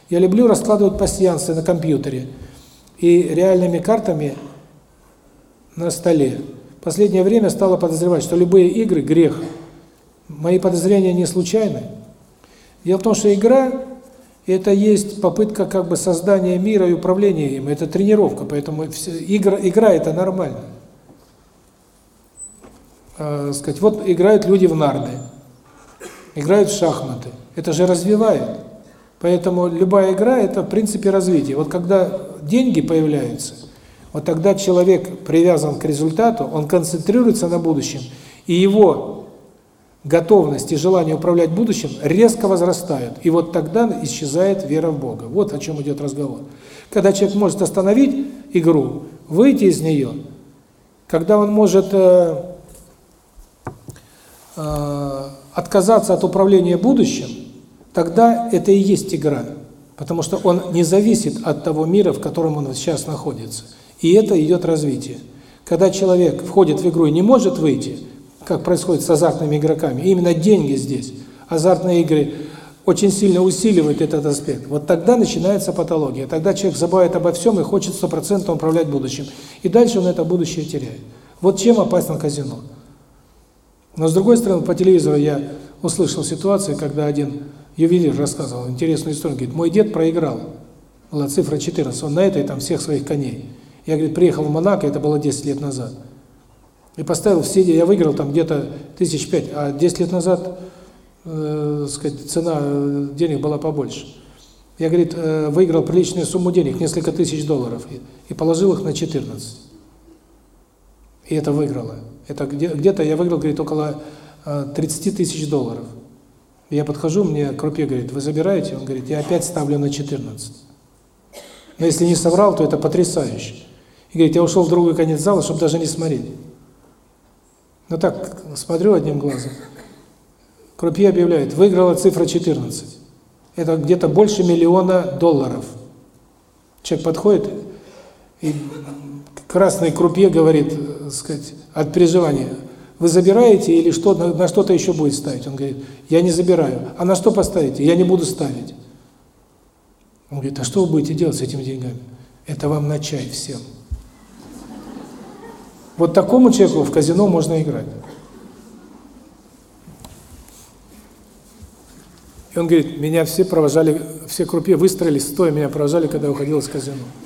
Я люблю раскладывать пасьянсы на компьютере и реальными картами на столе. В последнее время стало подозревать, что любые игры – грех. Мои подозрения не случайны. Дело в том, что игра – это есть попытка как бы создания мира и управления им. Это тренировка, поэтому игра – это нормально. Сказать, вот играют люди в нарды, играют в шахматы. Это же развивает. Поэтому любая игра – это в принципе развитие. Вот когда деньги появляются, вот тогда человек привязан к результату, он концентрируется на будущем, и его готовность и желание управлять будущим резко возрастают. И вот тогда исчезает вера в Бога. Вот о чем идет разговор. Когда человек может остановить игру, выйти из нее, когда он может отказаться от управления будущим, тогда это и есть игра. Потому что он не зависит от того мира, в котором он сейчас находится. И это идет развитие. Когда человек входит в игру и не может выйти, как происходит с азартными игроками, именно деньги здесь, азартные игры очень сильно усиливают этот аспект. Вот тогда начинается патология. Тогда человек забывает обо всем и хочет 100% управлять будущим. И дальше он это будущее теряет. Вот чем опасно казино. Но с другой стороны, по телевизору я услышал ситуацию, когда один ювелир рассказывал интересную историю. Говорит, мой дед проиграл. Была цифра 14. Он на этой там всех своих коней. Я, говорит, приехал в Монако, это было 10 лет назад. И поставил все, я выиграл там где-то 5005, а 10 лет назад, сказать, цена денег была побольше. Я, говорит, выиграл приличную сумму денег, несколько тысяч долларов, и положил их на 14. И это выиграло. Это где-то я выиграл, говорит, около 30 тысяч долларов. Я подхожу, мне крупье говорит, вы забираете? Он говорит, я опять ставлю на 14. Но если не соврал, то это потрясающе. И говорит, я ушел в другой конец зала, чтобы даже не смотреть. Ну так, смотрю одним глазом. Крупье объявляет, выиграла цифра 14. Это где-то больше $1 миллиона. Человек подходит, и красный крупье говорит, сказать, от переживания, вы забираете или что, на что-то еще будет ставить? Он говорит, я не забираю. А на что поставите? Я не буду ставить. Он говорит, а что вы будете делать с этими деньгами? Это вам на чай всем. Вот такому человеку в казино можно играть. И он говорит, меня все провожали, все крупье выстроились, стоя меня провожали, когда я уходил из казино.